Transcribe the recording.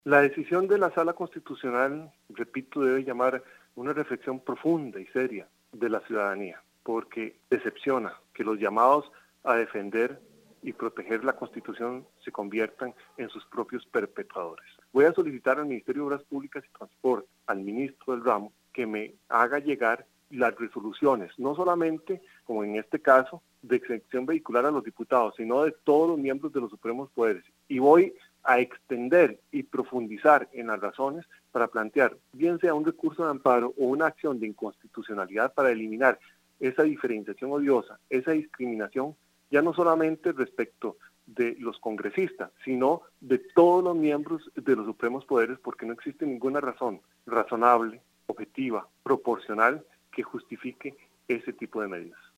La decisión de la Sala Constitucional, repito, debe llamar una reflexión profunda y seria de la ciudadanía, porque decepciona que los llamados a defender y proteger la Constitución se conviertan en sus propios perpetuadores. Voy a solicitar al Ministerio de Obras Públicas y Transporte, al ministro del ramo, que me haga llegar las resoluciones, no solamente, como en este caso, de exención vehicular a los diputados, sino de todos los miembros de los supremos poderes. Y voy a extender y profundizar en las razones para plantear, bien sea un recurso de amparo o una acción de inconstitucionalidad para eliminar esa diferenciación odiosa, esa discriminación, ya no solamente respecto de los congresistas, sino de todos los miembros de los supremos poderes, porque no existe ninguna razón razonable, objetiva, proporcional, que justifique ese tipo de medidas.